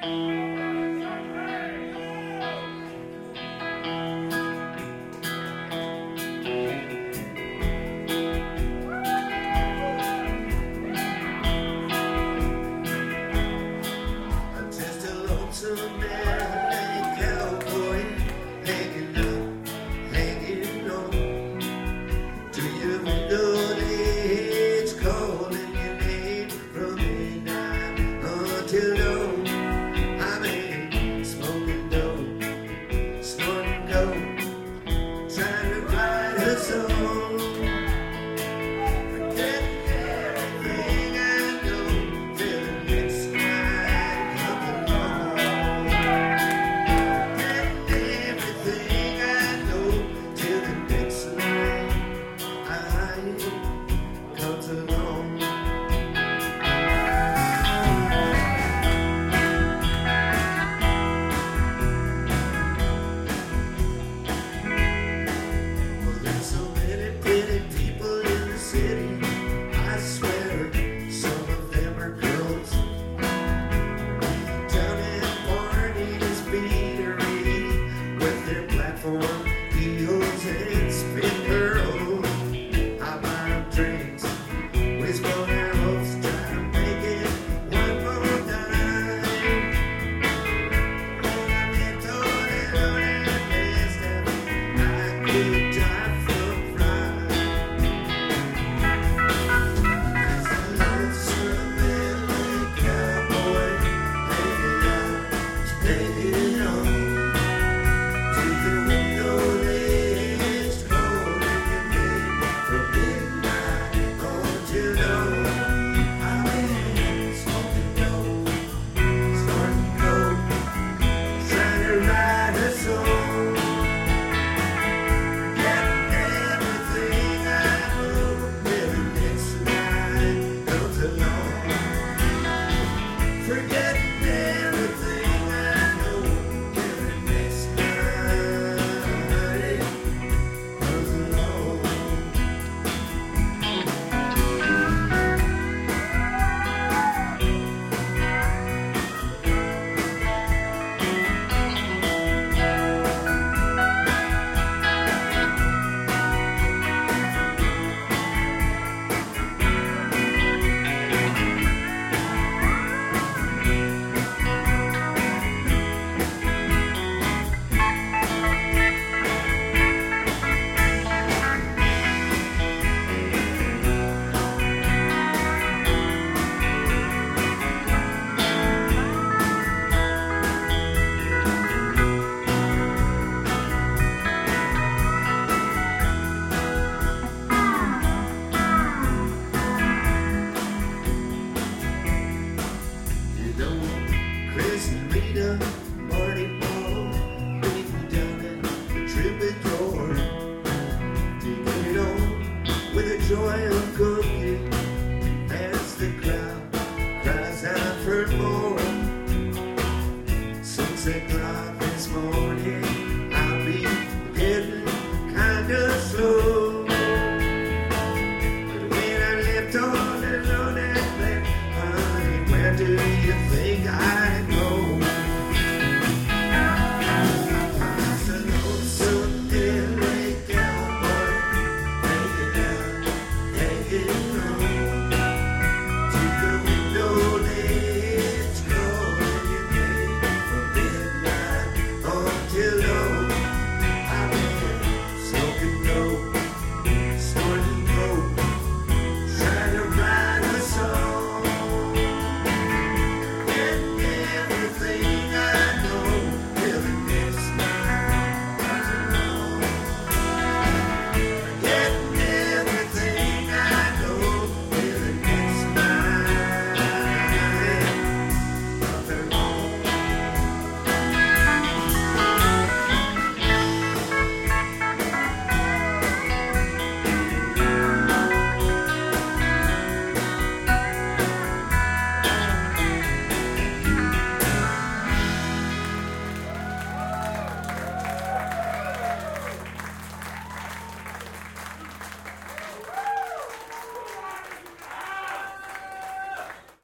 Just a lonesome man, cowboy, hanging up, hanging on to your window. It's calling your name from midnight until dawn. I'm in smoking dope, snorting dope, trying to write a song. Forgetting everything I know till the next night comes along. Forgetting everything I know till the next night comes along. Well, there's so many pretty people in the city. I swear some of them are girls. Down at Barney's Beatery with their platform heels and spin girls. I buy them drinks, whisper their hopes, try to make it one more time. When I get told it on and best of it, I could die from pride. Cause the lonesome man, cowboy, hanging on to the window ledge, calling your name from midnight until dawn. I'm in smoking dope, snorting coke, trying to write a song. Forgetting everything I know till the next night comes along. Forgetting everything I know till the next night comes along. You don't want Chris and Rita, Marty Paul, meet me down at the Troubadour. To get it on with the joy of cooking as the crowd cries out for more. Sunset